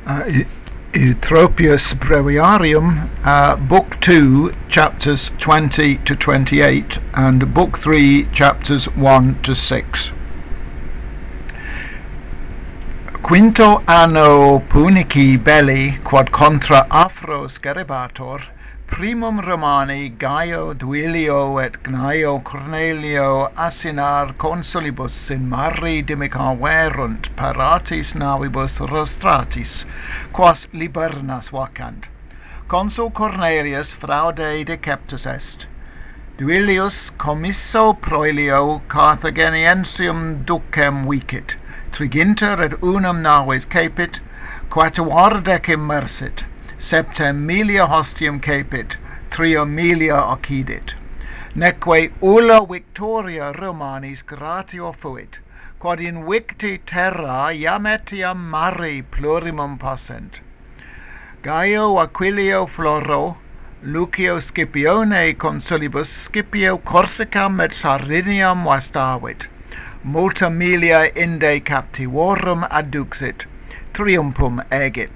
uh, Eutropius Breviarium, Book 2, chapters 20 to 28, and Book 3, chapters 1 to 6. Quinto anno punici belli quod contra Afros gerebator, primum Romani Gaio Duilio et Gnaio Cornelio Asinar consulibus in mare dimicaverunt paratis navibus rostratis, quas libernas vacant. Consul Cornelius fraude deceptus est. Duilius commisso proelio Carthaginiensium ducem vicit, triginter et unum naves capit, quatuordecim mersit, septem milia hostium capit, trio milia occidit. Neque ulla victoria Romanis gratio fuit, quod in victi terra iam etiam mare plurimum possent. Gaio Aquilio Floro, Lucio Scipione consulibus Scipio Corsicam et Sardiniam vastavit, multa milia inde captivorum adduxit, triumphum egit.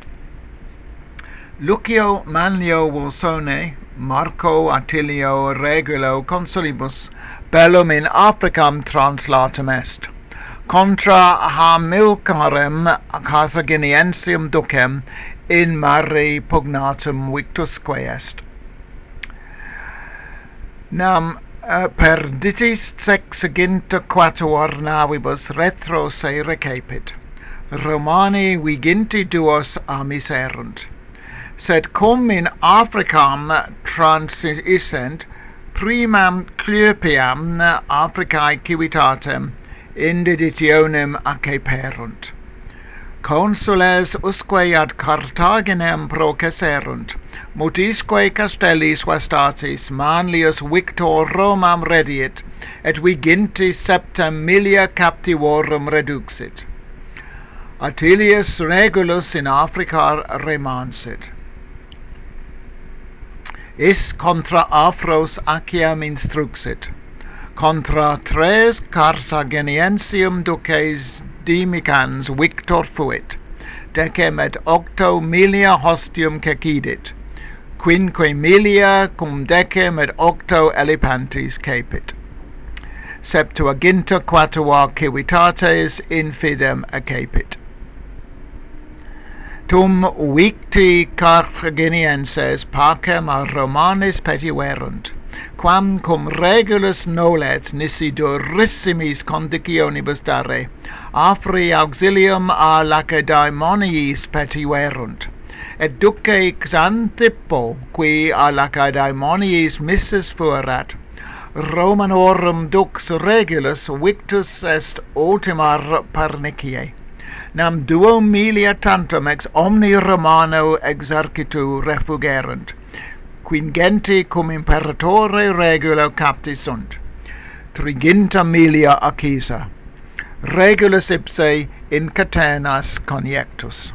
Lucio Manlio Volsone, Marco Attilio Regulo consulibus bellum in Africam translatum est. Contra Hamilcarem Carthaginiensium ducem in mare pugnatum victusque est. Nam perditis sexaginta quatuor navibus retro se recapit. Romani viginti duos a miserunt. Sed cum in Africam transissent, primam Clypiam Africae civitatem indiditionem acceperunt. Consules usque ad Carthaginem processerunt, mutisque castellis vastatis Manlius Victor Romam rediit, et viginti septem milia captivorum reduxit. Attilius Regulus in Africa remansit. Is contra Afros Aciam instruxit, contra tres Carthaginiensium duces dimicans victor fuit, decem et octo milia hostium cecidit, quinque milia cum decem et octo elepantis capit. Septuaginta quatua civitates infidem accapit. Tum victi Carthaginienses pacem a Romanis petiverunt, quam cum regulus nolet nisi durissimis conditionibus dare, afri auxilium a Lacedaemoniis petiverunt, et duce Xanthipo, qui a Lacedaemoniis missus fuerat, Romanorum dux regulus victus est ultimar pernicie. Nam 2 milia tantum ex omni Romano exercitu refugerunt, quingenti cum imperatore regulo capti sunt, triginta milia accisa, regulus ipse in catenas conjectus.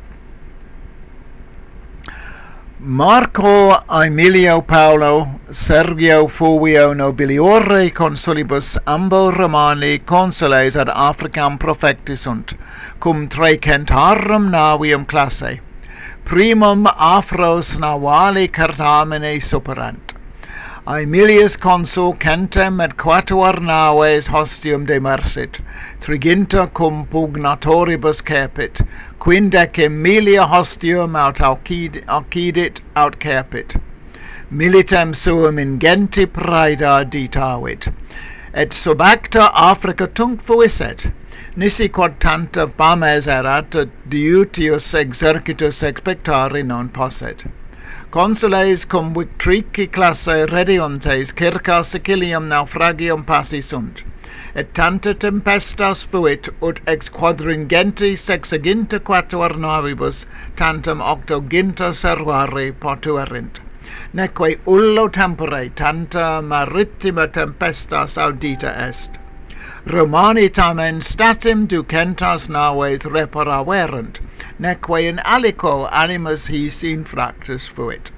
Marco Aemilio Paulo Sergio Fulvio nobiliore consulibus ambo Romani consules ad Africam profecti sunt, cum trecentarum navium classe, primum Afros navali Carthamene superant. Aemilius consul centem et quatuor naves hostium demersit, triginta cum pugnatoribus capit, quindecim milia hostium aut occidit aut capit. Militem suum in genti praeda ditavit, et sub acta Africa tunc fuisset, nisi quod tanta fames erat diutius exercitus expectari non posset. Consules cum victrici classe rediontes circa Sicilium naufragium passi sunt, et tanta tempestas fuit ut ex quadringenti sexaginta quatuor navibus tantum octoginta servari potuerint, neque ullo tempore tanta maritima tempestas audita est. Romani tamen statim ducentas naves reparaverunt, neque in aliquo animus his infractus fuit.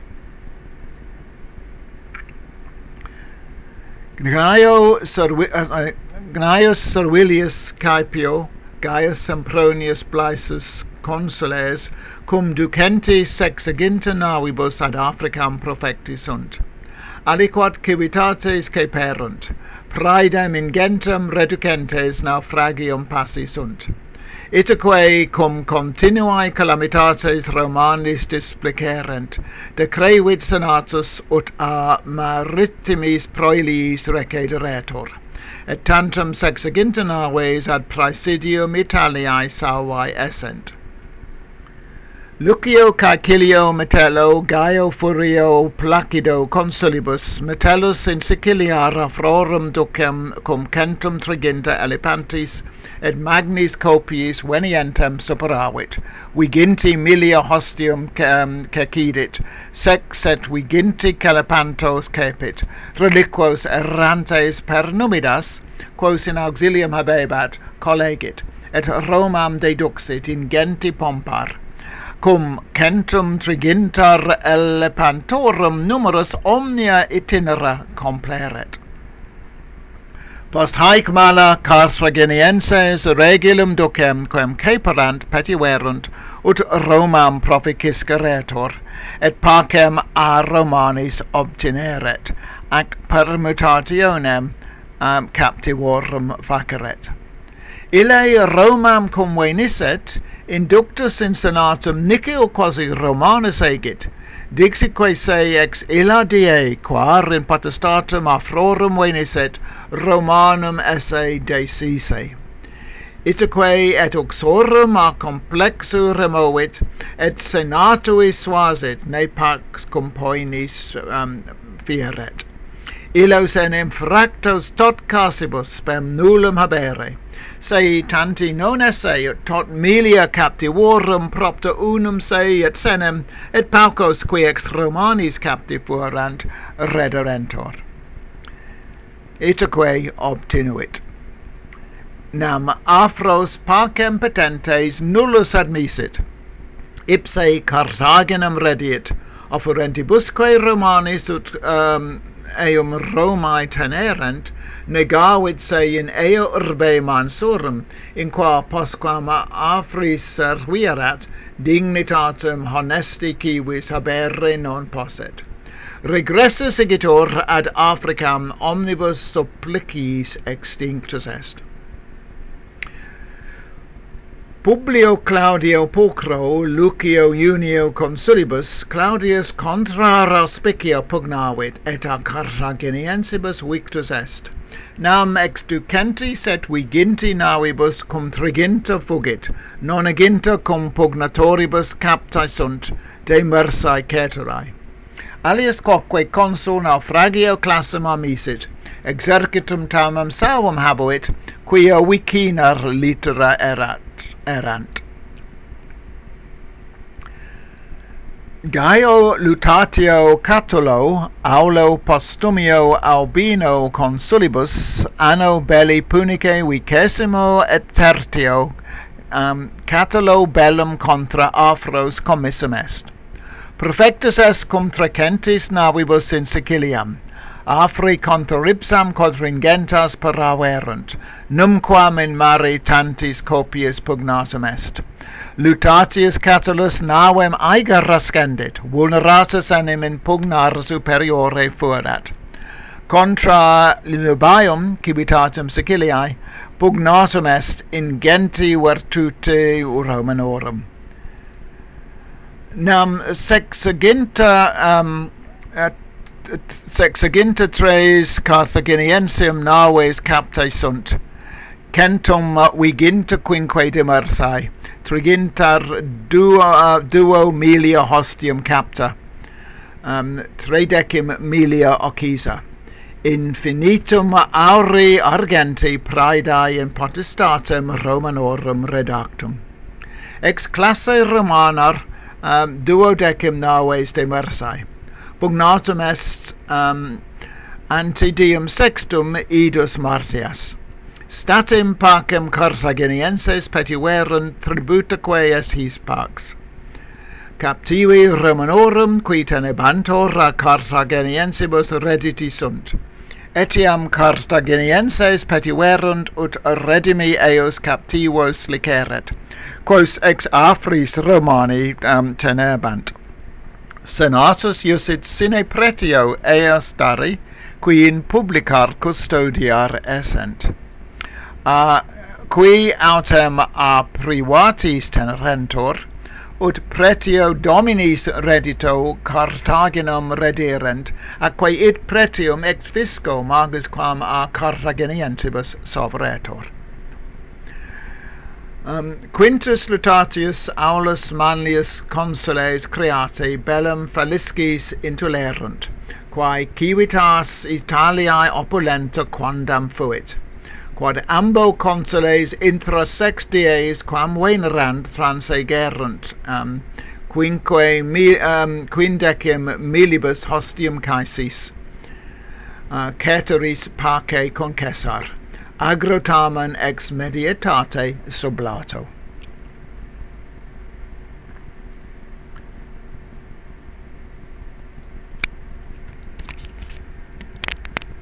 Gnaeus Servilius Caepio, Gaius Sempronius Blaesus consules cum ducentis sexaginta navibus ad Africam profecti sunt. Aliquot civitates caperunt, praedam ingentem reducentes naufragium passi sunt. Itaque cum continuae calamitates Romanis displicerent, decrevit senatus ut a maritimis proeliis recederetur, et tantum sexaginta naves ad praesidium Italiae salvae essent. Lucio Caecilio Metello Gaio Furio Placido consulibus Metellus in Sicilia rafrorum ducem cum centum triginta elepantis et magnis copiis venientem superavit, viginti milia hostium cecidit, sex et viginti celepantos cepit, reliquos errantes per numidas, quos in auxilium habebat, collegit, et Romam deduxit in genti pompar, cum centum trigintar elepantorum numerus omnia itinera compleret. Post haec mala Carthaginienses regulum ducem quem caperant petiverunt ut Romam proficisceretur, et pacem a Romanis obtineret, ac permutationem captivorum faceret. Ille Romam cum venisset, inductus in senatum nihil quasi Romanus egit, dixique se ex illa die, quar in potestatem afrorum venisset, Romanum esse decise. Itaque et uxorum a complexu removit, et senatui suasit, ne pax cum poenis fieret. Illos en infractos tot casibus spem nullum habere, se tanti non esse ut tot milia captivorum propter unum se et senem, et paucos qui ex Romanis captivurant rederentur. Itaque obtinuit. Nam afros pacem petentes nullus admissit, ipse Carthaginum rediit, offerentibusque Romanis ut eum Romae tenerent, negavit se in eo urbe mansurum, in qua postquam afris servierat, dignitatem honesti civis habere non posset. Regressus igitur ad Africam omnibus supplicis extinctus est. Publio Claudio Pulchro, Lucio Junio consulibus, Claudius contra auspicio pugnavit, et a Carthaginiensibus victus est. Nam ex ducentis et viginti navibus cum triginta fugit, non aginta cum pugnatoribus captae sunt, de mersae ceterae. Alias quoque consul naufragio classum amisit, exercitum tamam salvum habuit, quia vicinar litera erant. Gaio Lutatio Catulo, aulo postumio albino consulibus, anno belli punice vicesimo et tertio, Catulo bellum contra Afros commissum est. Profectus est cum trecentis navibus in Siciliam, Afri contra ipsam quadringentas paraverunt, numquam in mare tantis copias pugnatum est. Lutatius Catulus navem aega rascendit, vulneratus enim in pugnar superiore fuerat. Contra Linubaeum civitatem Siciliae, pugnatum est in genti virtute Romanorum. Nam sexaginta tres Carthaginiensium naves captae sunt, centum viginta quinque de mersae, trigintar duo milia hostium capta, 30 milia occisa. Infinitum auri argenti praedae in potestatem Romanorum redactum. Ex classe Romanar 12 naves de mersae. Pugnatum est ante diem sextum idus martias. Statim pacem Carthaginienses petiverunt tributaque est his pax. Captivi Romanorum qui tenebantur a Carthaginiensibus redditi sunt, etiam Carthaginienses petiverunt ut redimi eos captivos liceret, quos ex afris Romani tenerbant. Senatus iusit sine pretio eos dari, qui in publicar custodiar essent. Qui autem a privatis tenerentur, ut pretio dominis reddito Carthaginum rederent, atque id pretium ex fisco magis quam a Carthaginientibus sovretur. Quintus Lutatius Aulus Manlius consules create bellum faliscis intulerunt, quae civitas Italiae opulenta quandam fuit, quod ambo consules intra sex dies quam venerant transegerunt, quindecim milibus hostium caesis, ceteris pace concessar, agrotamen ex medietate sublato.